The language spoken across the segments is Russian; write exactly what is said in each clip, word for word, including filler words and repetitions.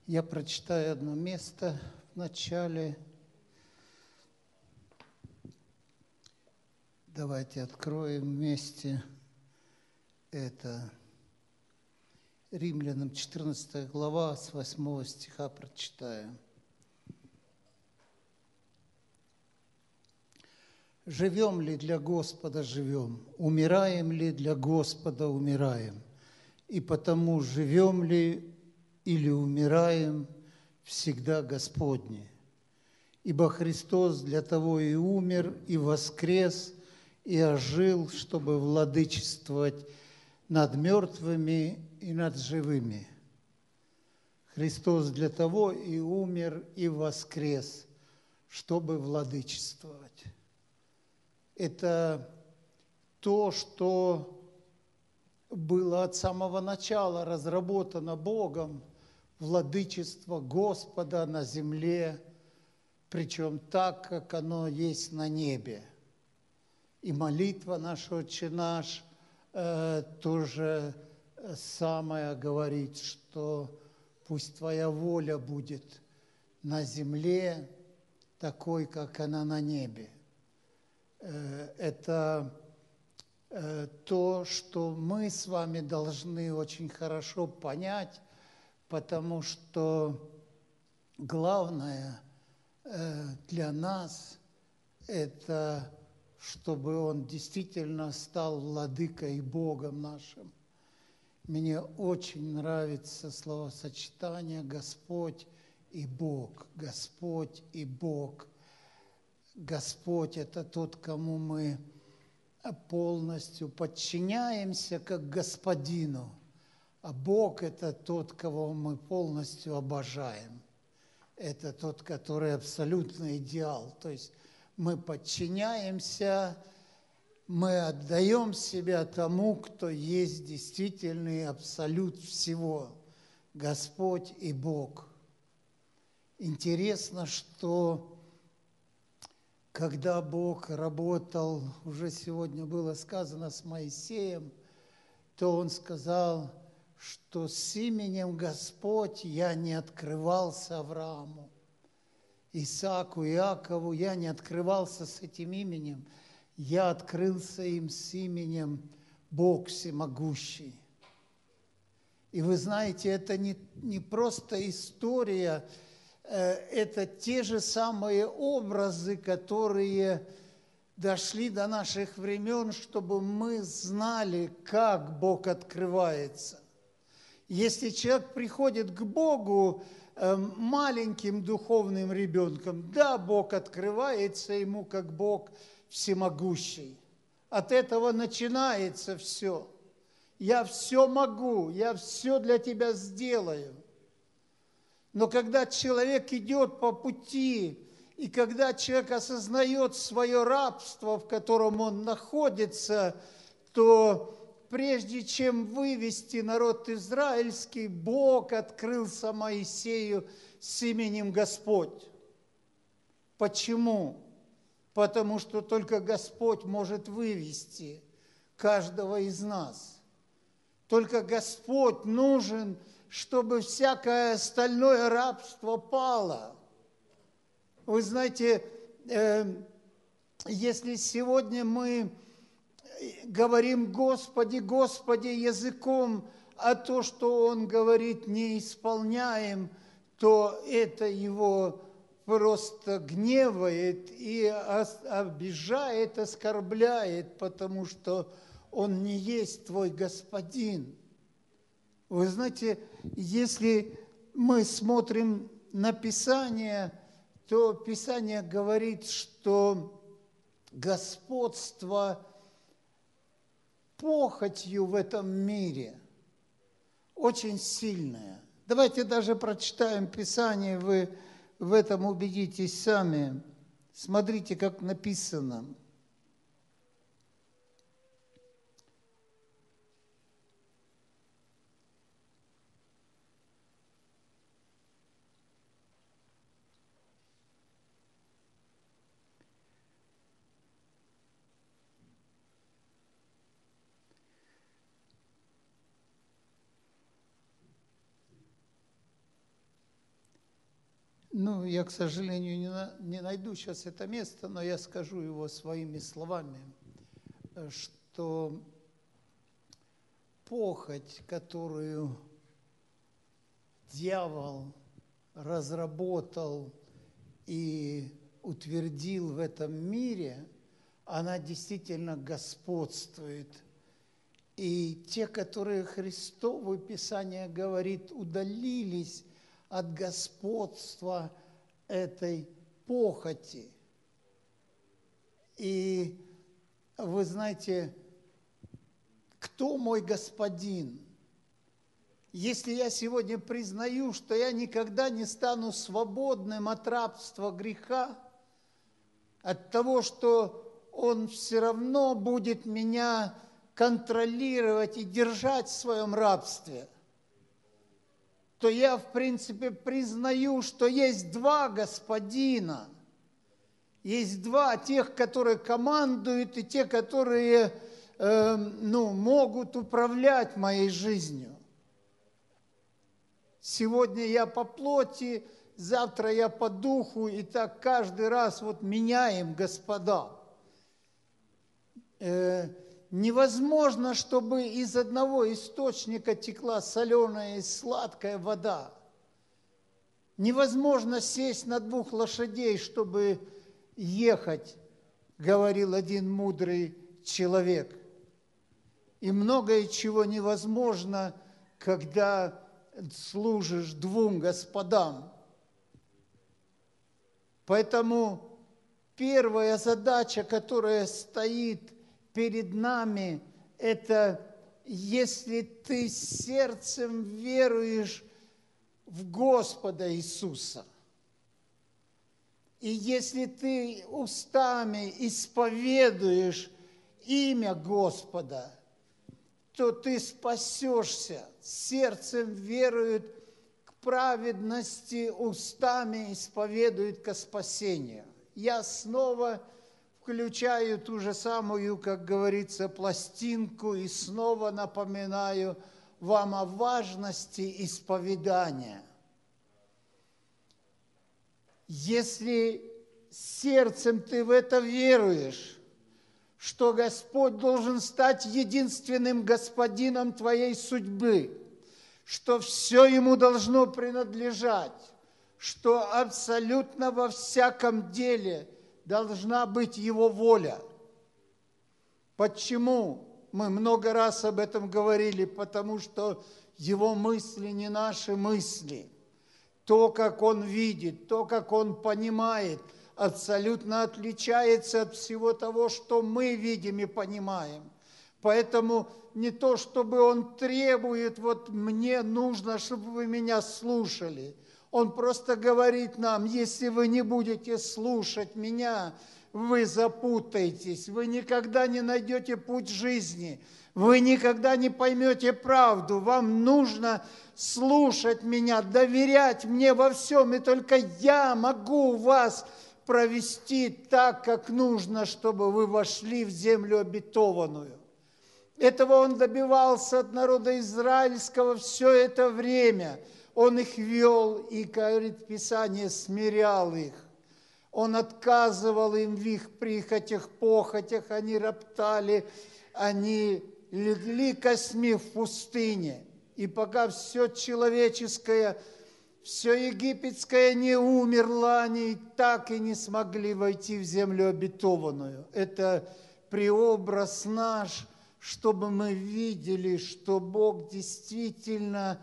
Я прочитаю одно место в начале. Давайте откроем вместе. Это Римлянам четырнадцатая глава, с восьмого стиха прочитаю. «Живем ли для Господа живем, умираем ли для Господа умираем, и потому живем ли или умираем, всегда Господни. Ибо Христос для того и умер, и воскрес, и ожил, чтобы владычествовать над мертвыми и над живыми. Христос для того и умер, и воскрес, чтобы владычествовать». Это то, что было от самого начала разработано Богом, владычество Господа на земле, причем так, как оно есть на небе. И молитва наша «Отче наш» э, тоже самое говорит, что пусть Твоя воля будет на земле такой, как она на небе. Э, это э, то, что мы с вами должны очень хорошо понять, потому что главное э, для нас – это чтобы Он действительно стал владыкой и Богом нашим. Мне очень нравится словосочетание «Господь и Бог». Господь и Бог. Господь – это тот, кому мы полностью подчиняемся как Господину, а Бог – это тот, кого мы полностью обожаем. Это тот, который абсолютный идеал. То есть мы подчиняемся, мы отдаем себя тому, кто есть действительный абсолют всего – Господь и Бог. Интересно, что когда Бог работал, уже сегодня было сказано, с Моисеем, то Он сказал, что с именем Господь я не открывался Аврааму, Исааку, Иакову, я не открывался с этим именем, я открылся им с именем Бог Всемогущий. И вы знаете, это не, не просто история, это те же самые образы, которые дошли до наших времен, чтобы мы знали, как Бог открывается. Если человек приходит к Богу маленьким духовным ребенком, да, Бог открывается ему как Бог всемогущий. От этого начинается все. Я все могу, я все для тебя сделаю. Но когда человек идет по пути, и когда человек осознает свое рабство, в котором он находится, то прежде чем вывести народ израильский, Бог открылся Моисею с именем Господь. Почему? Потому что только Господь может вывести каждого из нас. Только Господь нужен, чтобы всякое остальное рабство пало. Вы знаете, э, если сегодня мы говорим «Господи, Господи» языком, а то, что Он говорит, не исполняем, то это Его просто гневает и обижает, оскорбляет, потому что Он не есть твой Господин. Вы знаете, если мы смотрим на Писание, то Писание говорит, что господство похотью в этом мире очень сильное. Давайте даже прочитаем Писание, вы в этом убедитесь сами. Смотрите, как написано. Ну, я, к сожалению, не, на, не найду сейчас это место, но я скажу его своими словами, что похоть, которую дьявол разработал и утвердил в этом мире, она действительно господствует. И те, которые Христовы, Писание говорит, удалились от господства этой похоти. И вы знаете, кто мой господин? Если я сегодня признаю, что я никогда не стану свободным от рабства греха, от того, что он все равно будет меня контролировать и держать в своем рабстве, то я, в принципе, признаю, что есть два господина. Есть два, тех, которые командуют, и те, которые э, ну, могут управлять моей жизнью. Сегодня я по плоти, завтра я по духу, и так каждый раз вот меняем господа. Э, Невозможно, чтобы из одного источника текла соленая и сладкая вода. Невозможно сесть на двух лошадей, чтобы ехать, говорил один мудрый человек. И многое чего невозможно, когда служишь двум господам. Поэтому первая задача, которая стоит перед нами, это если ты сердцем веруешь в Господа Иисуса, и если ты устами исповедуешь имя Господа, то ты спасешься. Сердцем верует к праведности, устами исповедует ко спасению. Я снова включаю ту же самую, как говорится, пластинку и снова напоминаю вам о важности исповедания. Если сердцем ты в это веруешь, что Господь должен стать единственным господином твоей судьбы, что все Ему должно принадлежать, что абсолютно во всяком деле должна быть Его воля. Почему? Мы много раз об этом говорили, потому что Его мысли не наши мысли. То, как Он видит, то, как Он понимает, абсолютно отличается от всего того, что мы видим и понимаем. Поэтому не то, чтобы Он требует, вот мне нужно, чтобы вы меня слушали. Он просто говорит нам, если вы не будете слушать меня, вы запутаетесь, вы никогда не найдете путь жизни, вы никогда не поймете правду. Вам нужно слушать меня, доверять мне во всем, и только я могу вас провести так, как нужно, чтобы вы вошли в землю обетованную. Этого Он добивался от народа израильского все это время. Он их вел и, говорит Писание, смирял их. Он отказывал им в их прихотях, похотях, они роптали, они легли косьми в пустыне. И пока все человеческое, все египетское не умерло, они так и не смогли войти в землю обетованную. Это преобраз наш, чтобы мы видели, что Бог действительно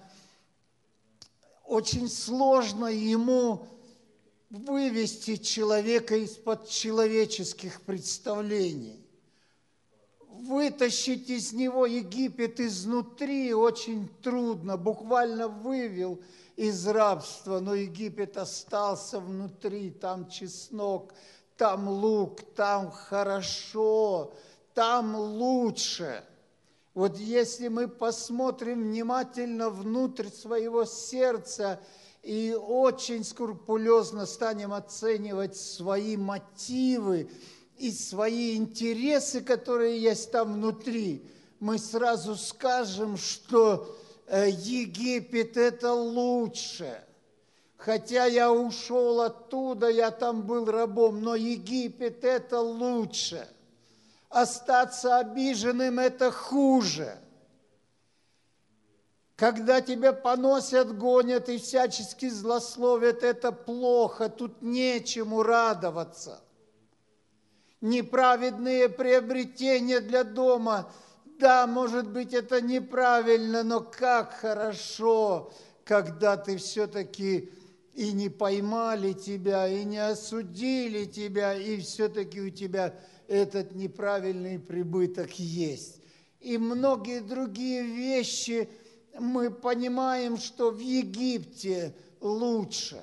очень сложно Ему вывести человека из-под человеческих представлений. Вытащить из него Египет изнутри очень трудно, буквально вывел из рабства, но Египет остался внутри, там чеснок, там лук, там хорошо, там лучше. Вот если мы посмотрим внимательно внутрь своего сердца и очень скрупулезно станем оценивать свои мотивы и свои интересы, которые есть там внутри, мы сразу скажем, что Египет – это лучше. хотя я ушел оттуда, я там был рабом, но Египет – это лучше. Остаться обиженным – это хуже. Когда тебя поносят, гонят и всячески злословят, это плохо, тут нечему радоваться. Неправедные приобретения для дома, да, может быть, это неправильно, но как хорошо, когда ты все-таки и не поймали тебя, и не осудили тебя, и все-таки у тебя этот неправильный прибыток есть. И многие другие вещи мы понимаем, что в Египте лучше.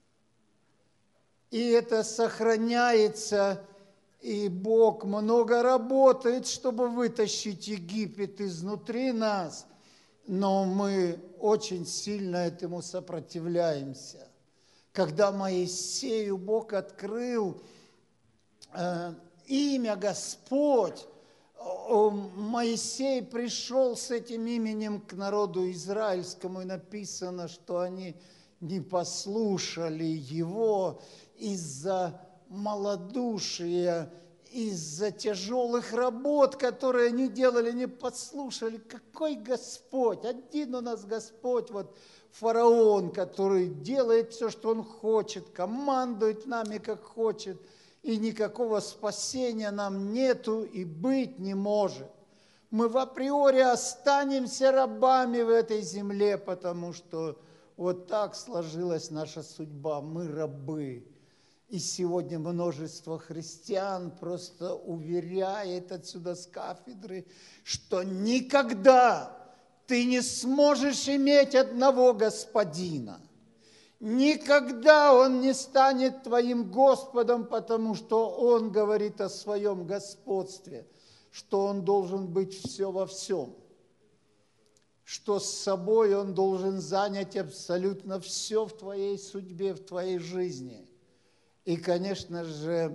И это сохраняется, и Бог много работает, чтобы вытащить Египет изнутри нас, но мы очень сильно этому сопротивляемся. Когда Моисею Бог открыл э, имя Господь, Моисей пришел с этим именем к народу израильскому, и написано, что они не послушали его из-за малодушия, из-за тяжелых работ, которые они делали, не послушали. Какой Господь? Один у нас Господь, вот фараон, который делает все, что он хочет, командует нами, как хочет, и никакого спасения нам нету и быть не может. Мы в априори останемся рабами в этой земле, потому что вот так сложилась наша судьба. Мы рабы. И сегодня множество христиан просто уверяет отсюда с кафедры, что никогда ты не сможешь иметь одного господина. Никогда он не станет твоим Господом, потому что он говорит о своем господстве, что он должен быть все во всем, что с собой он должен занять абсолютно все в твоей судьбе, в твоей жизни. И, конечно же,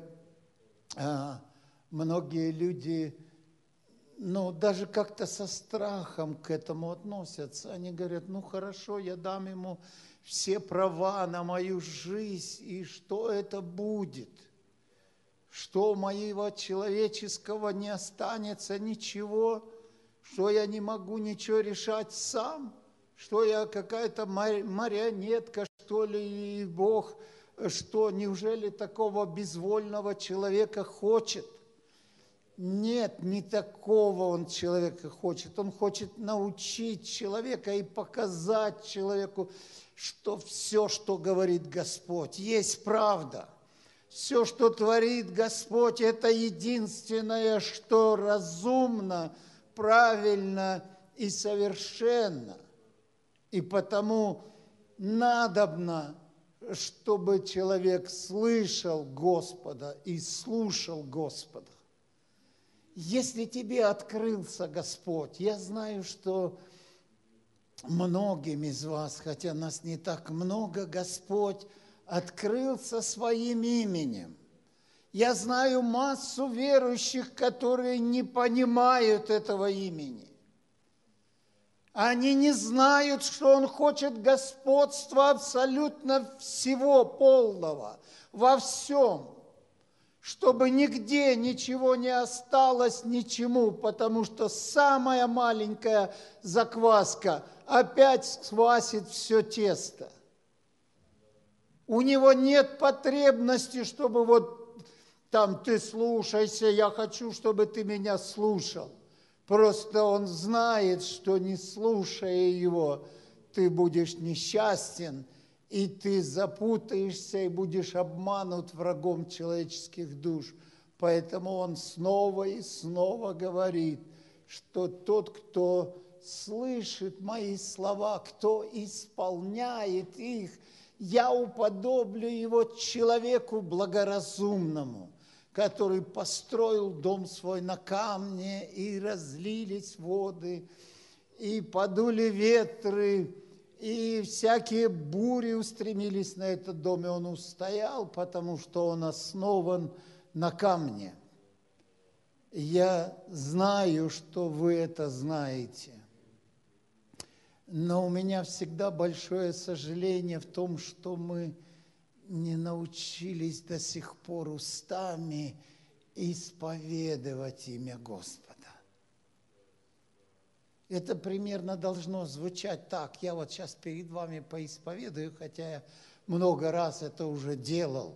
многие люди, ну, даже как-то со страхом к этому относятся. Они говорят, ну, хорошо, я дам ему все права на мою жизнь, и что это будет? Что у моего человеческого не останется ничего? Что я не могу ничего решать сам? Что я какая-то марионетка, что ли, и Бог, что неужели такого безвольного человека хочет? Нет, не такого он человека хочет. Он хочет научить человека и показать человеку, что все, что говорит Господь, есть правда. Все, что творит Господь, это единственное, что разумно, правильно и совершенно. И потому надобно, чтобы человек слышал Господа и слушал Господа. Если тебе открылся Господь, я знаю, что многим из вас, хотя нас не так много, Господь открылся своим именем. Я знаю массу верующих, которые не понимают этого имени. Они не знают, что Он хочет господства абсолютно всего полного, во всем, чтобы нигде ничего не осталось ничему, потому что самая маленькая закваска опять сквасит все тесто. У него нет потребности, чтобы вот там ты слушайся, я хочу, чтобы ты меня слушал. Просто он знает, что не слушая его, ты будешь несчастен, и ты запутаешься и будешь обманут врагом человеческих душ. Поэтому он снова и снова говорит, что тот, кто слышит мои слова, кто исполняет их, я уподоблю его человеку благоразумному, который построил дом свой на камне, и разлились воды, и подули ветры, и всякие бури устремились на этот дом, и он устоял, потому что он основан на камне. Я знаю, что вы это знаете. Но у меня всегда большое сожаление в том, что мы не научились до сих пор устами исповедовать имя Господа. Это примерно должно звучать так. Я вот сейчас перед вами поисповедую, хотя я много раз это уже делал.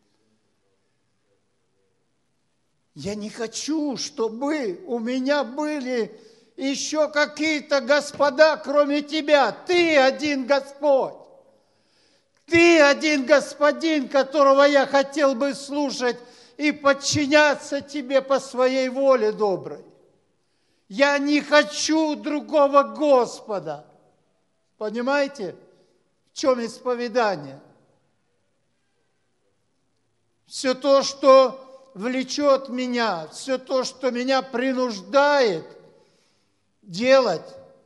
Я не хочу, чтобы у меня были еще какие-то господа, кроме тебя. Ты один Господь. Ты один Господин, которого я хотел бы слушать и подчиняться тебе по своей воле доброй. Я не хочу другого Господа. Понимаете, в чем исповедание? Все то, что влечет меня, все то, что меня принуждает делать,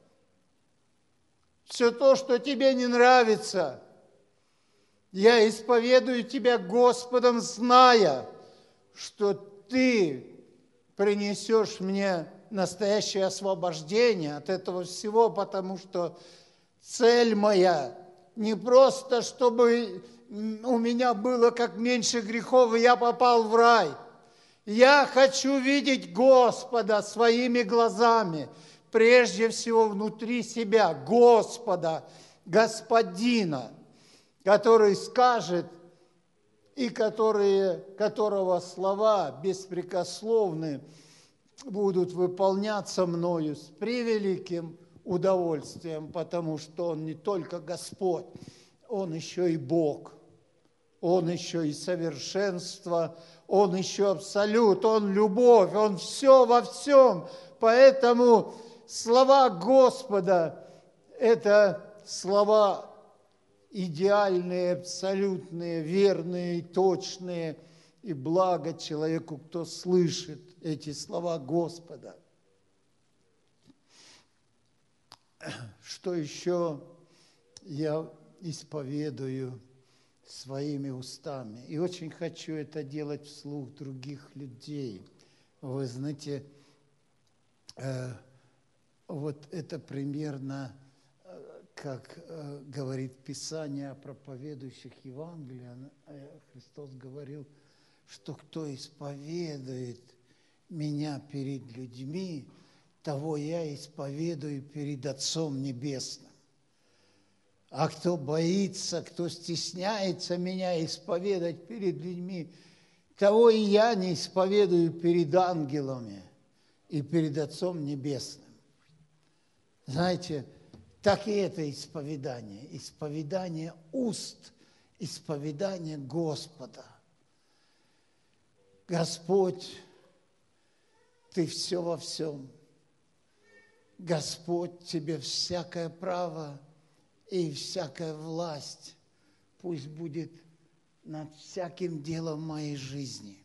все то, что тебе не нравится, я исповедую тебя Господом, зная, что ты принесешь мне настоящее освобождение от этого всего, потому что цель моя не просто, чтобы у меня было как меньше грехов, и я попал в рай. Я хочу видеть Господа своими глазами, прежде всего внутри себя, Господа, Господина, который скажет, и которые, которого слова беспрекословны будут выполняться мною с превеликим удовольствием, потому что Он не только Господь, Он еще и Бог, Он еще и совершенство, Он еще абсолют, Он любовь, Он все во всем. Поэтому слова Господа – это слова идеальные, абсолютные, верные, точные, и благо человеку, кто слышит эти слова Господа. Что еще я исповедую своими устами? И очень хочу это делать вслух других людей. Вы знаете, вот это примерно, как говорит Писание о проповедующих Евангелие. Христос говорил, что кто исповедует меня перед людьми, того я исповедую перед Отцом Небесным. А кто боится, кто стесняется меня исповедать перед людьми, того и я не исповедую перед ангелами и перед Отцом Небесным. Знаете, так и это исповедание. Исповедание уст, исповедание Господа. Господь, Ты все во всем. Господь, Тебе всякое право и всякая власть пусть будет над всяким делом моей жизни,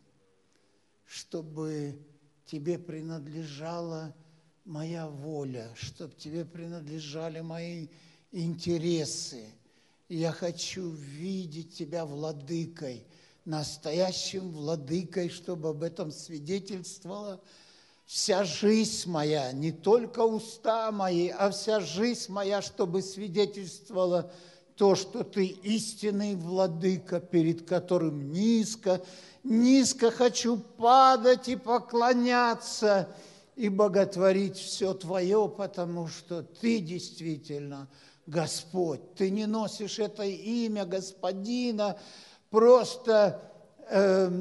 чтобы Тебе принадлежала моя воля, чтобы Тебе принадлежали мои интересы. И я хочу видеть Тебя владыкой, настоящим владыкой, чтобы об этом свидетельствовала вся жизнь моя, не только уста мои, а вся жизнь моя, чтобы свидетельствовала то, что Ты истинный владыка, перед которым низко, низко хочу падать и поклоняться, и боготворить все Твое, потому что Ты действительно Господь. Ты не носишь это имя Господина просто, э,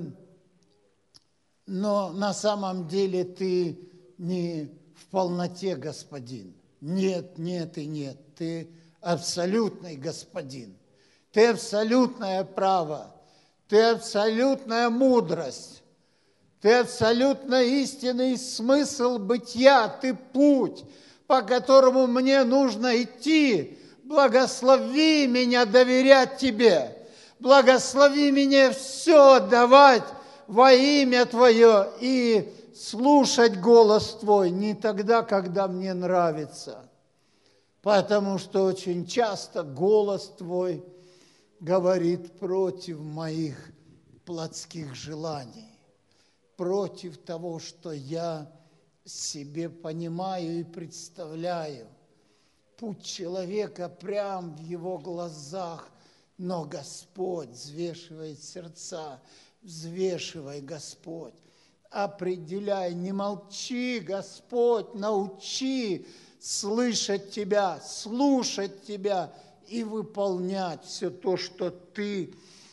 но на самом деле Ты не в полноте Господин. Нет, нет и нет. Ты абсолютный Господин. Ты абсолютное право. Ты абсолютная мудрость. Ты абсолютно истинный смысл бытия, Ты путь, по которому мне нужно идти. Благослови меня доверять Тебе. Благослови меня все отдавать во имя Твое и слушать голос Твой не тогда, когда мне нравится. Потому что очень часто голос Твой говорит против моих плотских желаний, против того, что я себе понимаю и представляю. путь человека прям в его глазах, но Господь взвешивает сердца. Взвешивай, Господь, определяй, не молчи, Господь, научи слышать Тебя, слушать Тебя и выполнять все то, что Ты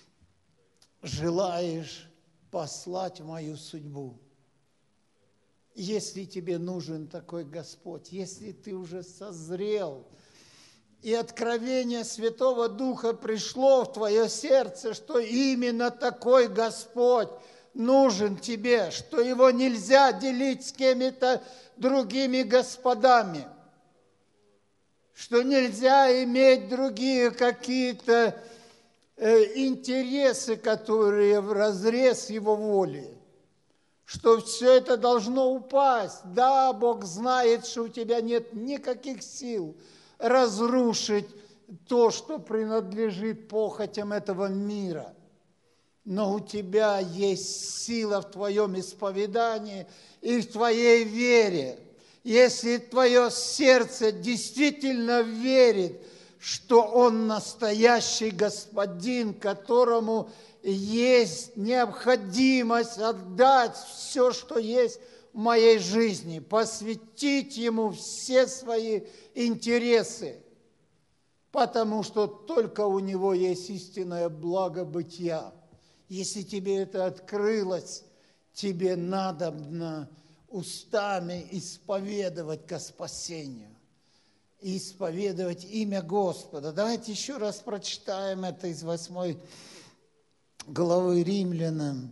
желаешь послать в мою судьбу. Если тебе нужен такой Господь, если ты уже созрел, и откровение Святого Духа пришло в твое сердце, что именно такой Господь нужен тебе, что его нельзя делить с кем-то другими господами, что нельзя иметь другие какие-то э, интересы, которые вразрез его воли, что все это должно упасть. Да, Бог знает, что у тебя нет никаких сил разрушить то, что принадлежит похотям этого мира. Но у тебя есть сила в твоем исповедании и в твоей вере. Если твое сердце действительно верит, что Он настоящий Господин, которому есть необходимость отдать все, что есть в моей жизни, посвятить Ему все свои интересы, потому что только у Него есть истинное благо бытия. Если тебе это открылось, тебе надо устами исповедовать ко спасению, исповедовать имя Господа. Давайте еще раз прочитаем это из восьмой главы Римлянам.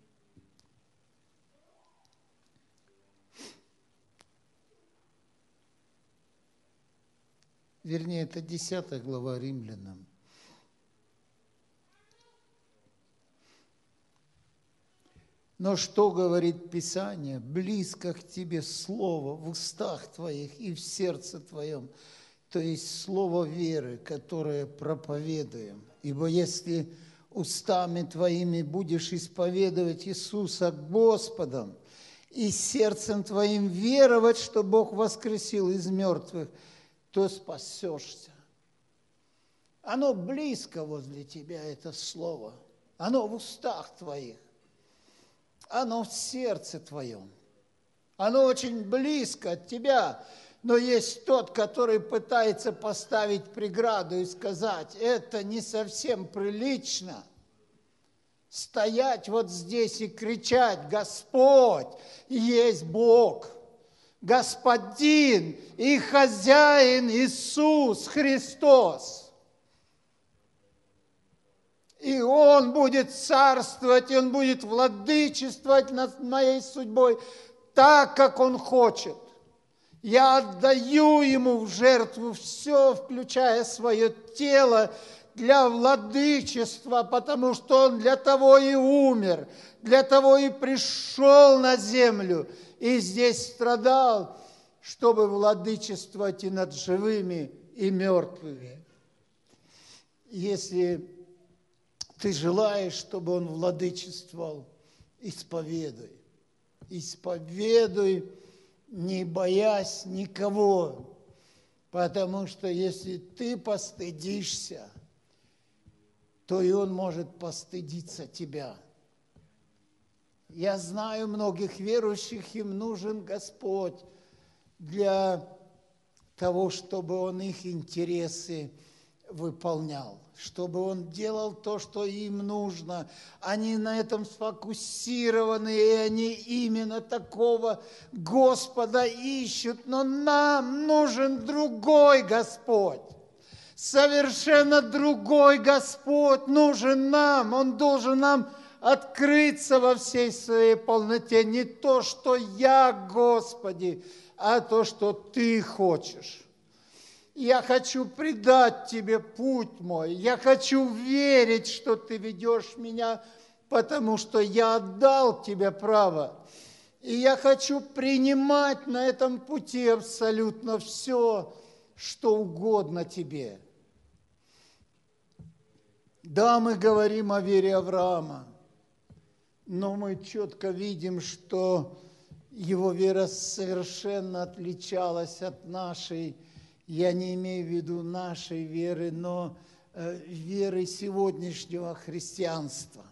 Вернее, это десятая глава Римлянам. Но что говорит Писание? Близко к тебе слово в устах твоих и в сердце твоем, то есть слово веры, которое проповедуем. Ибо если устами твоими будешь исповедовать Иисуса Господом и сердцем твоим веровать, что Бог воскресил из мертвых, то спасешься. Оно близко возле тебя, это слово. Оно в устах твоих. Оно в сердце твоем. Оно очень близко от тебя. Но есть тот, который пытается поставить преграду и сказать, это не совсем прилично. Стоять вот здесь и кричать, Господь, есть Бог, Господин и Хозяин Иисус Христос. И Он будет царствовать, и Он будет владычествовать над моей судьбой так, как Он хочет. Я отдаю Ему в жертву все, включая свое тело, для владычества, потому что Он для того и умер, для того и пришел на землю, и здесь страдал, чтобы владычествовать и над живыми, и мертвыми. Если ты желаешь, чтобы Он владычествовал, исповедуй. Исповедуй, не боясь никого, потому что если ты постыдишься, то и Он может постыдиться тебя. Я знаю многих верующих, им нужен Господь для того, чтобы Он их интересы выполнял, чтобы Он делал то, что им нужно. Они на этом сфокусированы, и они именно такого Господа ищут. Но нам нужен другой Господь. Совершенно другой Господь нужен нам. Он должен нам открыться во всей своей полноте. Не то, что я, Господи, а то, что Ты хочешь. Я хочу предать Тебе путь мой. Я хочу верить, что Ты ведешь меня, потому что я отдал Тебе право. И я хочу принимать на этом пути абсолютно все, что угодно Тебе. Да, мы говорим о вере Авраама, но мы четко видим, что его вера совершенно отличалась от нашей. Я не имею в виду нашей веры, но веры сегодняшнего христианства.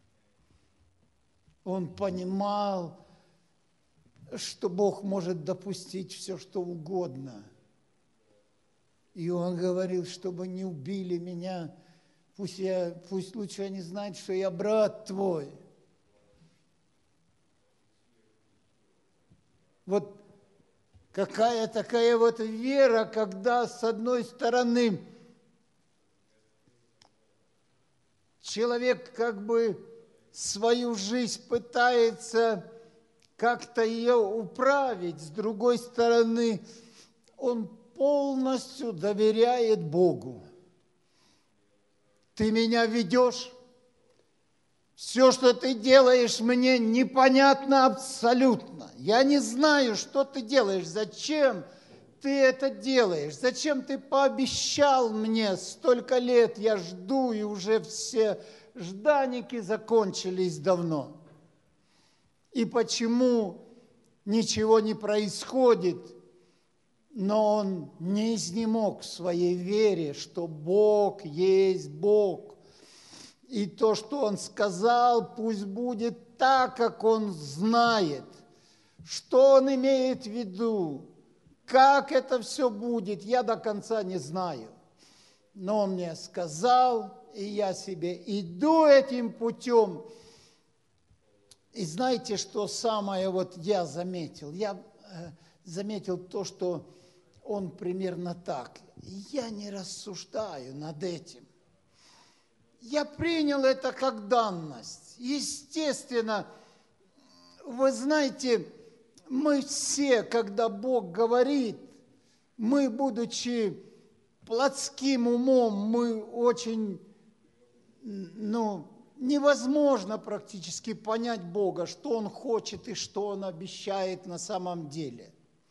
Он понимал, что Бог может допустить все, что угодно. И он говорил, чтобы не убили меня, пусть, я, пусть лучше они знают, что я брат твой. Вот какая такая вот вера, когда с одной стороны человек как бы свою жизнь пытается как-то ее управить, с другой стороны он полностью доверяет Богу. Ты меня ведешь, все, что ты делаешь, мне непонятно абсолютно. Я не знаю, что ты делаешь, зачем ты это делаешь, зачем ты пообещал мне столько лет, я жду, и уже все жданики закончились давно. И почему ничего не происходит? Но он не изнемог в своей вере, что Бог есть Бог. И то, что он сказал, пусть будет так, как он знает. Что он имеет в виду? Как это все будет, я до конца не знаю. Но он мне сказал, и я себе иду этим путем. И знаете, что самое вот я заметил? Я э, заметил то, что он примерно так. Я не рассуждаю над этим. Я принял это как данность. Естественно, вы знаете, мы все, когда Бог говорит, мы, будучи плотским умом, мы очень, ну, невозможно практически понять Бога, что Он хочет и что Он обещает на самом деле.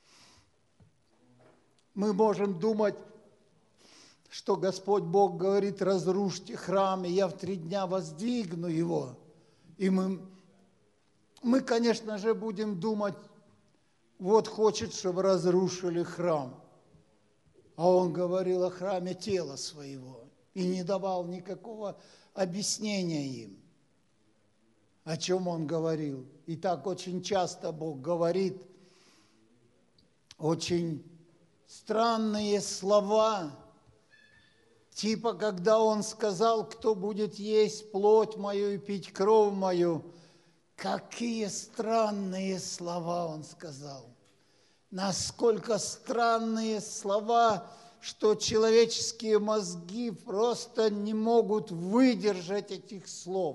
Мы можем думать, что Господь Бог говорит: разрушьте храм, и я в три дня воздвигну его. И мы, мы, конечно же, будем думать, вот хочет, чтобы разрушили храм. А Он говорил о храме тела своего и не давал никакого объяснения им, о чем Он говорил. И так очень часто Бог говорит очень странные слова, типа, когда Он сказал: кто будет есть плоть мою и пить кровь мою. Какие странные слова Он сказал. Насколько странные слова, что человеческие мозги просто не могут выдержать этих слов.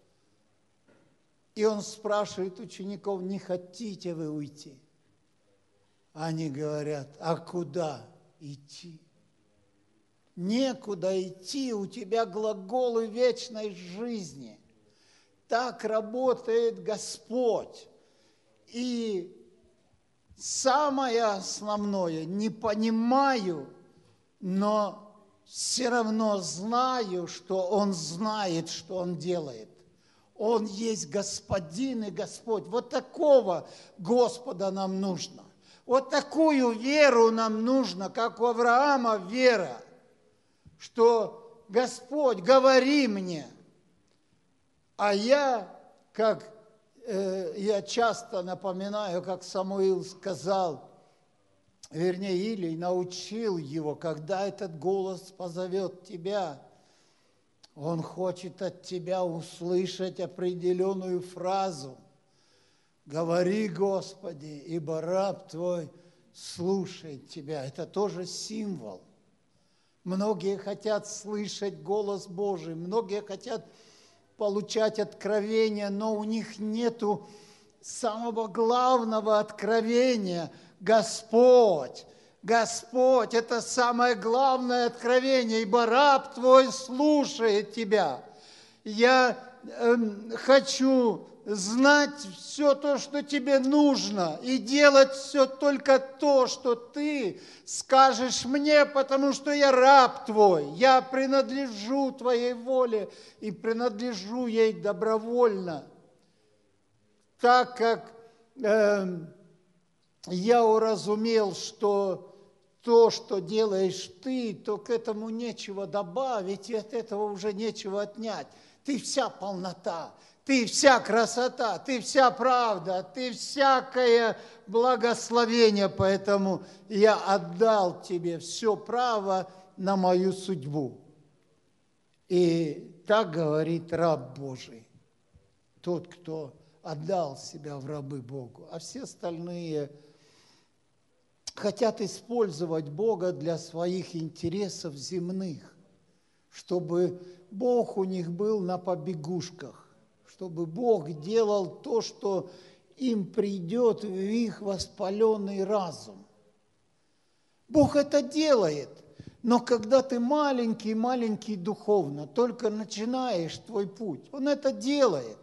И Он спрашивает учеников: не хотите вы уйти? Они говорят: а куда идти? Некуда идти, у тебя глаголы вечной жизни. Так работает Господь. И самое основное, не понимаю, но все равно знаю, что Он знает, что Он делает. Он есть Господин и Господь. Вот такого Господа нам нужно. Вот такую веру нам нужно, как у Авраама вера, что Господь, говори мне. А я, как э, я часто напоминаю, как Самуил сказал, вернее, Илий научил его, когда этот голос позовет тебя, он хочет от тебя услышать определенную фразу. Говори, Господи, ибо раб Твой слушает Тебя. Это тоже символ. Многие хотят слышать голос Божий, многие хотят получать откровения, но у них нету самого главного откровения. Господь, Господь, это самое главное откровение, ибо раб Твой слушает Тебя. Я э, хочу знать все то, что тебе нужно, и делать все только то, что ты скажешь мне, потому что я раб твой, я принадлежу твоей воле и принадлежу ей добровольно. Так как э, я уразумел, что то, что делаешь ты, то к этому нечего добавить, и от этого уже нечего отнять. Ты вся полнота, ты вся красота, ты вся правда, ты всякое благословение, поэтому я отдал тебе все право на мою судьбу. И так говорит раб Божий, тот, кто отдал себя в рабы Богу, а все остальные хотят использовать Бога для своих интересов земных, чтобы Бог у них был на побегушках, чтобы Бог делал то, что им придет в их воспаленный разум. Бог это делает, но когда ты маленький-маленький духовно, только начинаешь твой путь, Он это делает.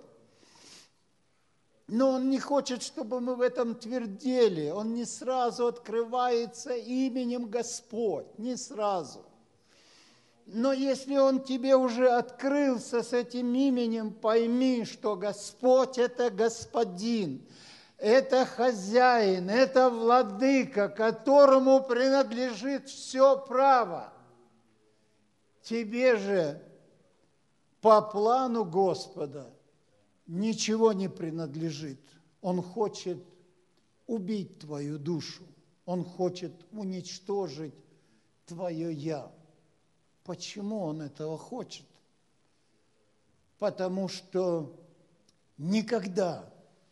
Но Он не хочет, чтобы мы в этом твердели. Он не сразу открывается именем Господь, не сразу. Но если Он тебе уже открылся с этим именем, пойми, что Господь – это Господин, это хозяин, это владыка, которому принадлежит все право. Тебе же по плану Господа ничего не принадлежит. Он хочет убить твою душу. Он хочет уничтожить твое «я». Почему он этого хочет? Потому что никогда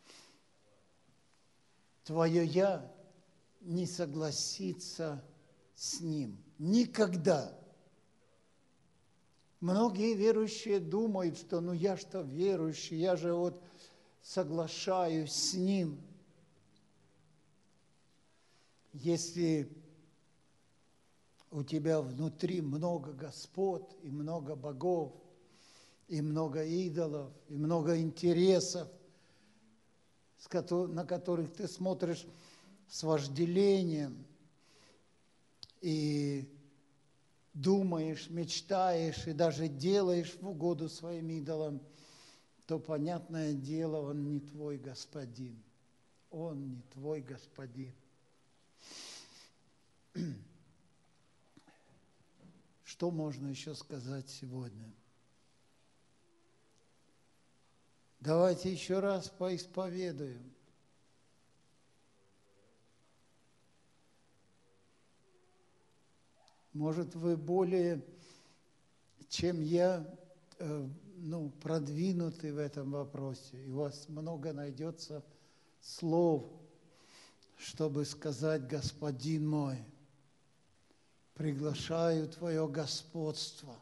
твое «я» не согласится с ним. Никогда. Многие верующие думают, что ну я что верующий, я же вот соглашаюсь с ним. Если у тебя внутри много господ и много богов, и много идолов, и много интересов, на которых ты смотришь с вожделением и думаешь, мечтаешь и даже делаешь в угоду своим идолам, то, понятное дело, он не твой господин. Он не твой господин. Что можно еще сказать сегодня? Давайте еще раз поисповедуем. Может, вы более, чем я, ну, продвинуты в этом вопросе, и у вас много найдется слов, чтобы сказать: «Господин мой, приглашаю Твое господство,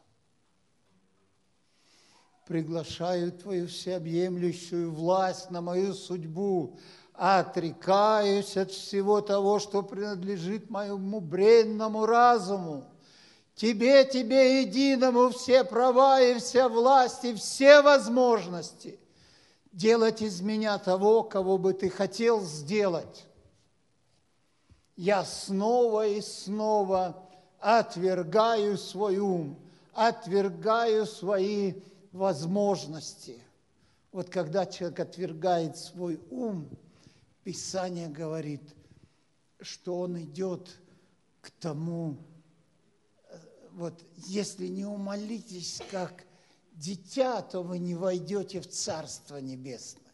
приглашаю Твою всеобъемлющую власть на мою судьбу, отрекаюсь от всего того, что принадлежит моему бренному разуму. Тебе, Тебе единому все права и вся власть и все возможности делать из меня того, кого бы Ты хотел сделать. Я снова и снова отвергаю свой ум, отвергаю свои возможности». Вот когда человек отвергает свой ум, Писание говорит, что он идет к тому, вот если не умолитесь как дитя, то вы не войдете в Царство Небесное.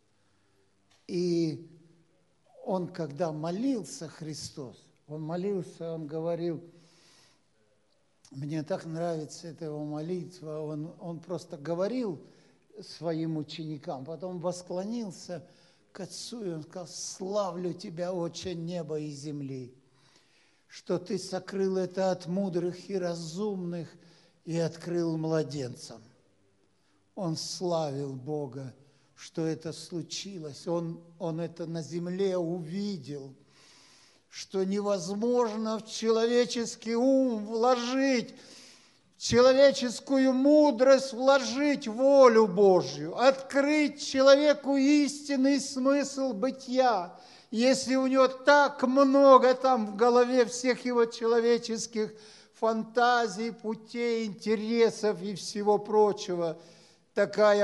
И он, когда молился, Христос, он молился, он говорил, мне так нравится эта его молитва, он, он просто говорил своим ученикам, потом восклонился к Отцу, и он сказал: «Славлю Тебя, Отче неба и земли, что Ты сокрыл это от мудрых и разумных и открыл младенцам». Он славил Бога, что это случилось. Он, он это на земле увидел, что невозможно в человеческий ум вложить, в человеческую мудрость вложить волю Божью, открыть человеку истинный смысл бытия, если у него так много там в голове всех его человеческих фантазий, путей, интересов и всего прочего. Такая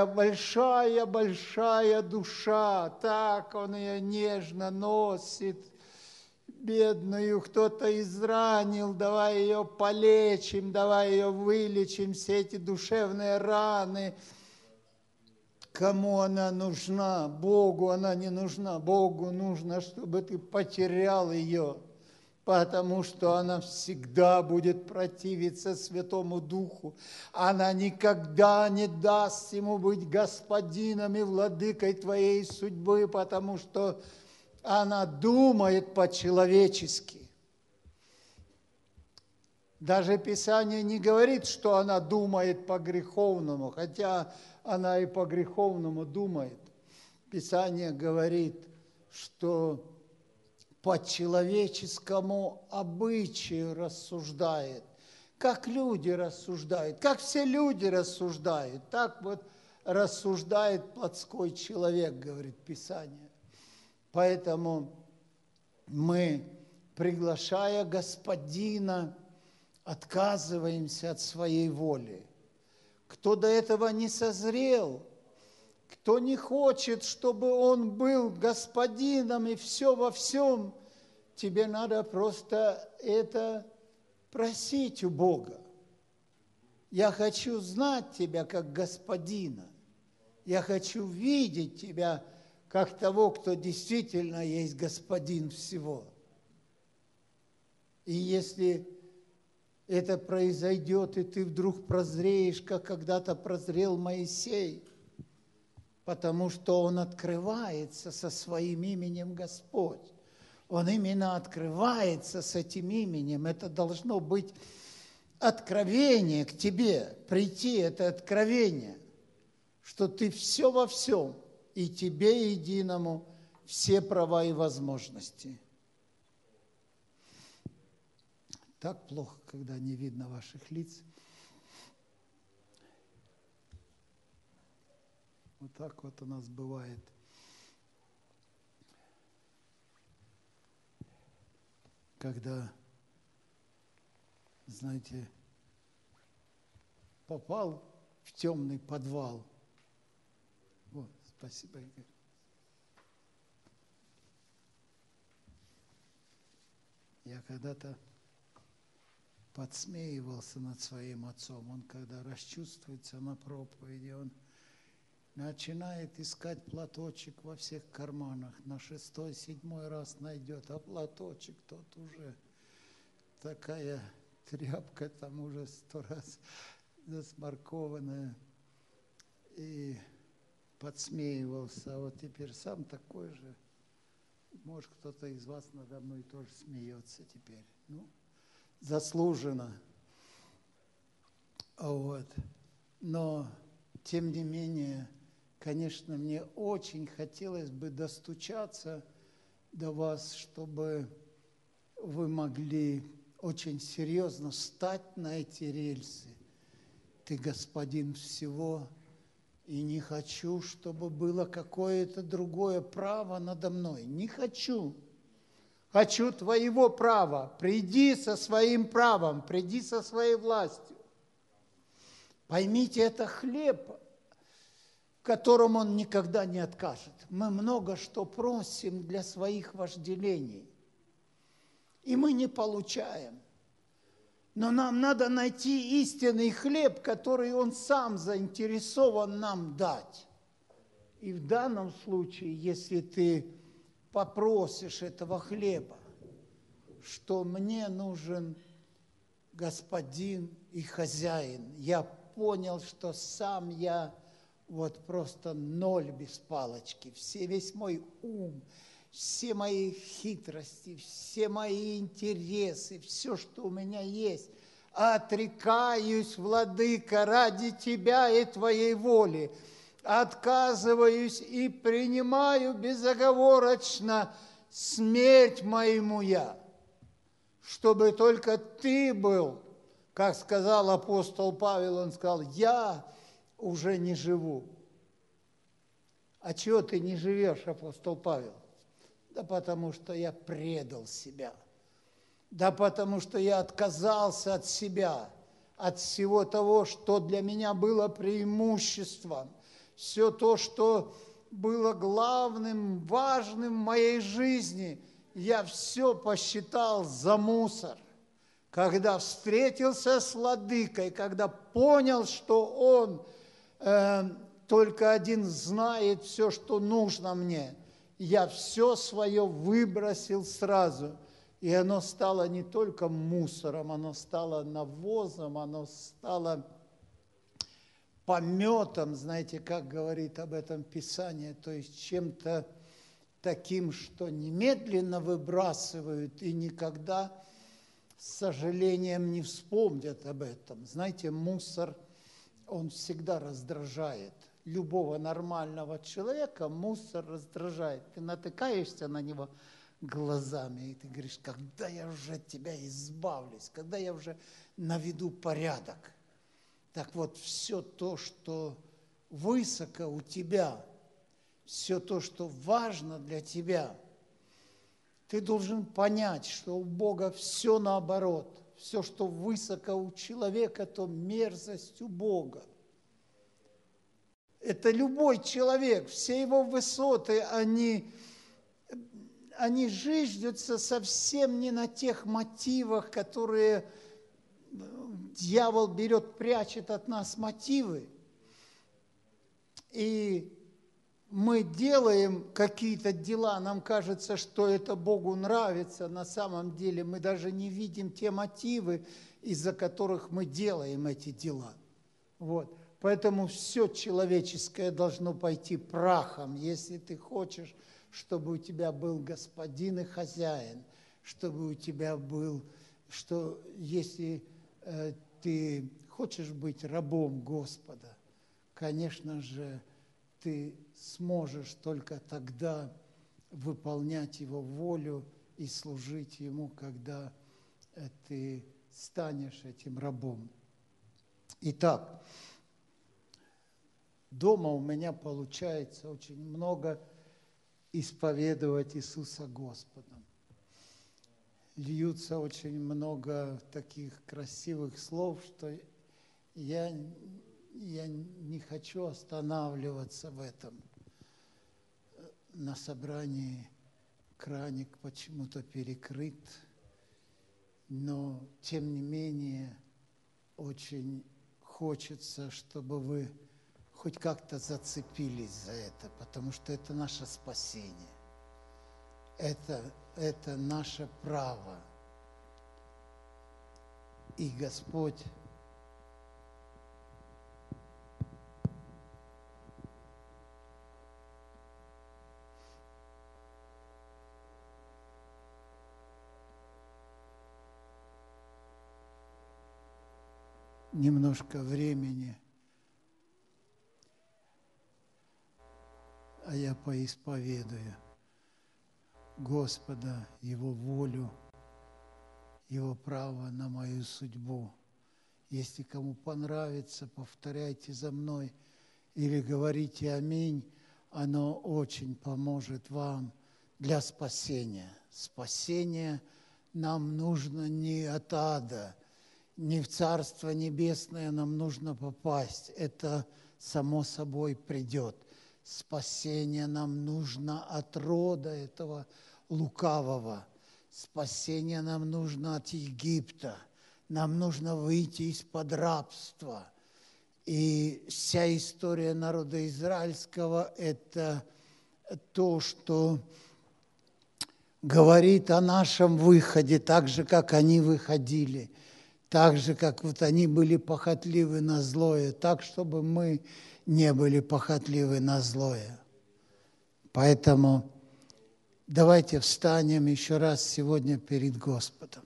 большая-большая душа, так он ее нежно носит, бедную кто-то изранил, давай ее полечим, давай ее вылечим, все эти душевные раны. Кому она нужна? Богу она не нужна. Богу нужно, чтобы ты потерял ее, потому что она всегда будет противиться Святому Духу. Она никогда не даст ему быть господином и владыкой твоей судьбы, потому что она думает по-человечески. Даже Писание не говорит, что она думает по-греховному, хотя она и по-греховному думает. Писание говорит, что по человеческому обычаю рассуждает. Как люди рассуждают, как все люди рассуждают, так вот рассуждает плотской человек, говорит Писание. Поэтому мы, приглашая Господина, отказываемся от своей воли. Кто до этого не созрел, кто не хочет, чтобы он был господином и все во всем, тебе надо просто это просить у Бога. Я хочу знать тебя как господина. Я хочу видеть тебя как того, кто действительно есть господин всего. И если это произойдет, и ты вдруг прозреешь, как когда-то прозрел Моисей, потому что он открывается со своим именем Господь. Он именно открывается с этим именем. Это должно быть откровение к тебе, прийти это откровение, что ты все во всем, и тебе единому все права и возможности. Так плохо, когда не видно ваших лиц. Вот так вот у нас бывает. Когда, знаете, попал в темный подвал. Вот, спасибо, Игорь. Я когда-то подсмеивался над своим отцом. Он, когда расчувствуется на проповеди, он начинает искать платочек во всех карманах. На шестой, седьмой раз найдет, а платочек тот уже такая тряпка, там уже сто раз засмаркованная. И подсмеивался. А вот теперь сам такой же. Может, кто-то из вас надо мной тоже смеется теперь. Ну, заслуженно. Вот. Но, тем не менее, конечно, мне очень хотелось бы достучаться до вас, чтобы вы могли очень серьезно встать на эти рельсы. Ты господин всего, и не хочу, чтобы было какое-то другое право надо мной. Не хочу. Хочу твоего права. Приди со своим правом, приди со своей властью. Поймите, это хлеб, в котором он никогда не откажет. Мы много что просим для своих вожделений, и мы не получаем. Но нам надо найти истинный хлеб, который он сам заинтересован нам дать. И в данном случае, если ты попросишь этого хлеба, что мне нужен господин и хозяин, я понял, что сам я вот просто ноль без палочки, все, весь мой ум, все мои хитрости, все мои интересы, все, что у меня есть, отрекаюсь, владыка, ради тебя и твоей воли, отказываюсь и принимаю безоговорочно смерть моему я, чтобы только ты был, как сказал апостол Павел, он сказал, я уже не живу. А чего ты не живешь, апостол Павел? Да потому что я предал себя. Да потому что я отказался от себя, от всего того, что для меня было преимуществом. Все то, что было главным, важным в моей жизни, я все посчитал за мусор. Когда встретился с владыкой, когда понял, что он э, только один знает все, что нужно мне, я все свое выбросил сразу. И оно стало не только мусором, оно стало навозом, оно стало пометом, знаете, как говорит об этом Писание, то есть чем-то таким, что немедленно выбрасывают и никогда с сожалением не вспомнят об этом. Знаете, мусор, он всегда раздражает. Любого нормального человека мусор раздражает. Ты натыкаешься на него глазами, и ты говоришь, когда я уже от тебя избавлюсь, когда я уже наведу порядок. Так вот, все то, что высоко у тебя, все то, что важно для тебя, ты должен понять, что у Бога все наоборот. Все, что высоко у человека, то мерзость у Бога. Это любой человек, все его высоты, они, они зиждются совсем не на тех мотивах, которые дьявол берет, прячет от нас мотивы. И мы делаем какие-то дела, нам кажется, что это Богу нравится. На самом деле мы даже не видим те мотивы, из-за которых мы делаем эти дела. Вот. Поэтому все человеческое должно пойти прахом, если ты хочешь, чтобы у тебя был господин и хозяин, чтобы у тебя был, что если э, ты хочешь быть рабом Господа, конечно же, ты сможешь только тогда выполнять Его волю и служить Ему, когда ты станешь этим рабом. Итак, дома у меня получается очень много исповедовать Иисуса Господом. Льются очень много таких красивых слов, что я, я не хочу останавливаться в этом. На собрании краник почему-то перекрыт, но тем не менее очень хочется, чтобы вы хоть как-то зацепились за это, потому что это наше спасение. Это, это наше право. И Господь немножко времени, а я поисповедую Господа, Его волю, Его право на мою судьбу. Если кому понравится, повторяйте за мной или говорите аминь, оно очень поможет вам для спасения. Спасение нам нужно не от ада, не в Царство Небесное нам нужно попасть. Это само собой придет. Спасение нам нужно от рода этого лукавого. Спасение нам нужно от Египта. Нам нужно выйти из-под рабства. И вся история народа израильского – это то, что говорит о нашем выходе, так же, как они выходили, так же, как вот они были похотливы на злое, так, чтобы мы не были похотливы на злое. Поэтому давайте встанем еще раз сегодня перед Господом.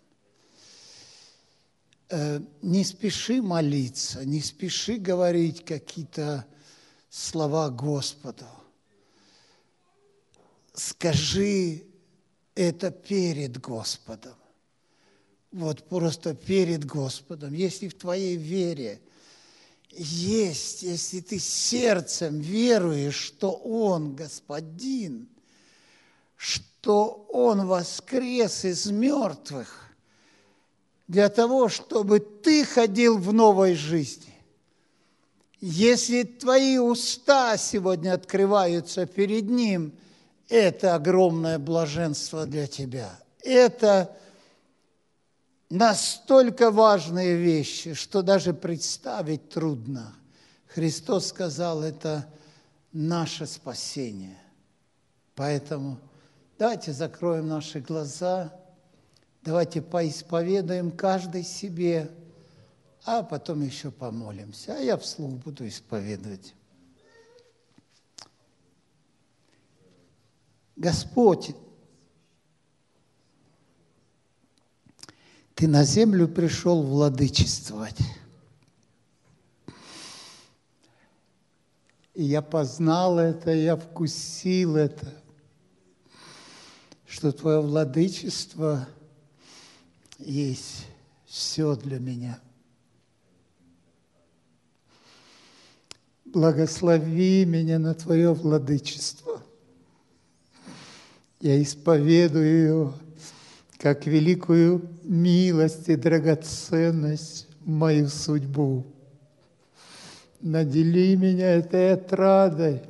Не спеши молиться, не спеши говорить какие-то слова Господу. Скажи это перед Господом. Вот просто перед Господом. Если в твоей вере есть, если ты сердцем веруешь, что Он Господин, что Он воскрес из мертвых, для того, чтобы ты ходил в новой жизни. Если твои уста сегодня открываются перед Ним, это огромное блаженство для тебя. Это настолько важные вещи, что даже представить трудно. Христос сказал, это наше спасение. Поэтому давайте закроем наши глаза, давайте поисповедуем каждый себе, а потом еще помолимся. А я вслух буду исповедовать. Господь, Ты на землю пришел владычествовать. И я познал это, я вкусил это, что Твое владычество есть все для меня. Благослови меня на Твое владычество. Я исповедую ее как великую милость и драгоценность в мою судьбу. Надели меня этой отрадой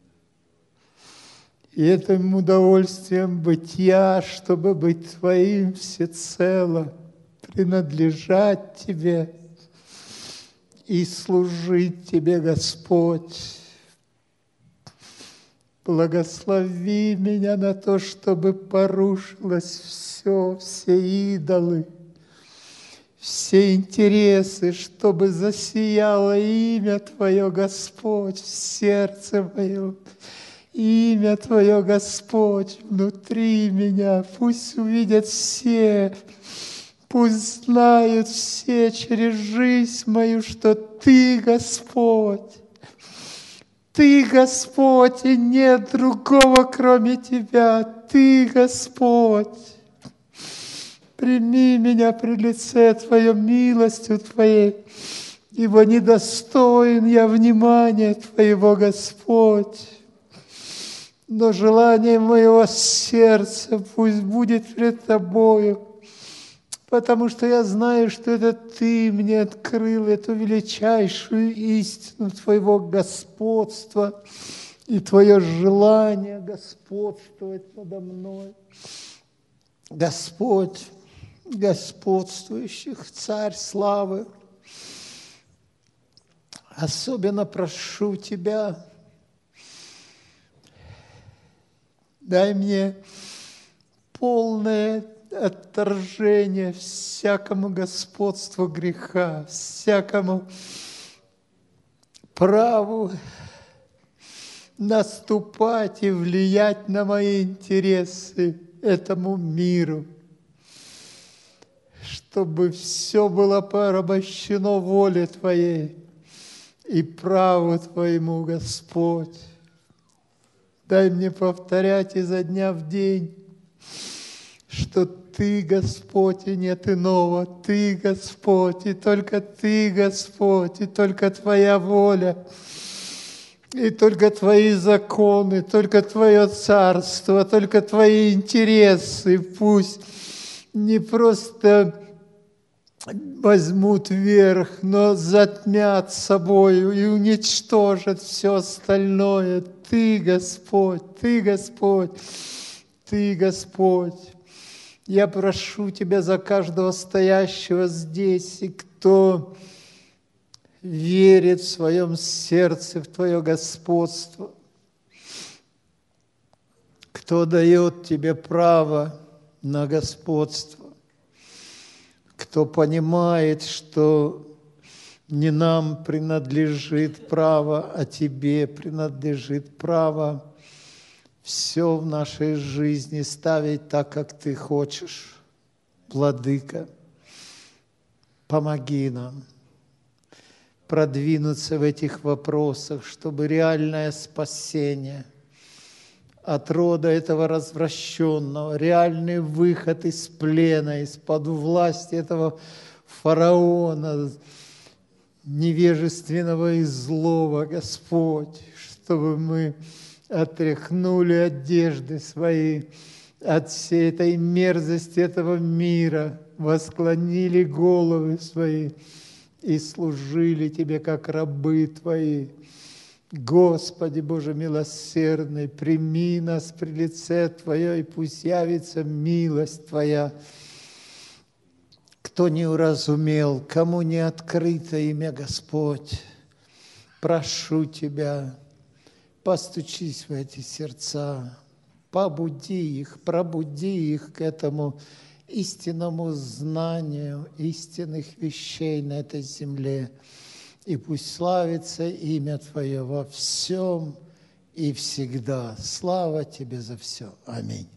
и этим удовольствием бытия, чтобы быть Твоим всецело, принадлежать Тебе и служить Тебе, Господь. Благослови меня на то, чтобы порушилось все, все идолы, все интересы, чтобы засияло имя Твое, Господь, в сердце моем. Имя Твое, Господь, внутри меня. Пусть увидят все, пусть знают все через жизнь мою, что Ты, Господь. Ты, Господь, и нет другого, кроме Тебя. Ты, Господь. Прими меня при лице Твоем, милостью Твоей, ибо недостоин я внимания Твоего, Господь. Но желание моего сердца пусть будет пред Тобою, потому что я знаю, что это Ты мне открыл эту величайшую истину Твоего господства и Твое желание господствовать надо мной. Господь, господствующих, Царь славы, особенно прошу Тебя, дай мне полное отторжение всякому господству греха, всякому праву наступать и влиять на мои интересы этому миру, чтобы все было порабощено воле Твоей и праву Твоему, Господь. Дай мне повторять изо дня в день, что Ты, Господь, и нет иного. Ты, Господь, и только Ты, Господь, и только Твоя воля, и только Твои законы, только Твое царство, только Твои интересы. Пусть не просто возьмут верх, но затмят собою и уничтожат все остальное. Ты, Господь, Ты, Господь, Ты, Господь. Я прошу Тебя за каждого стоящего здесь, и кто верит в своем сердце в Твое господство, кто дает Тебе право на господство, кто понимает, что не нам принадлежит право, а Тебе принадлежит право все в нашей жизни ставить так, как Ты хочешь. Владыка, помоги нам продвинуться в этих вопросах, чтобы реальное спасение от рода этого развращенного, реальный выход из плена, из-под власти этого фараона, невежественного и злого, Господь, чтобы мы отряхнули одежды свои от всей этой мерзости этого мира, восклонили головы свои и служили Тебе, как рабы Твои. Господи Боже милосердный, прими нас при лице Твое, и пусть явится милость Твоя. Кто не уразумел, кому не открыто имя Господь, прошу Тебя, постучись в эти сердца, побуди их, пробуди их к этому истинному знанию истинных вещей на этой земле. И пусть славится имя Твое во всем и всегда. Слава Тебе за все. Аминь.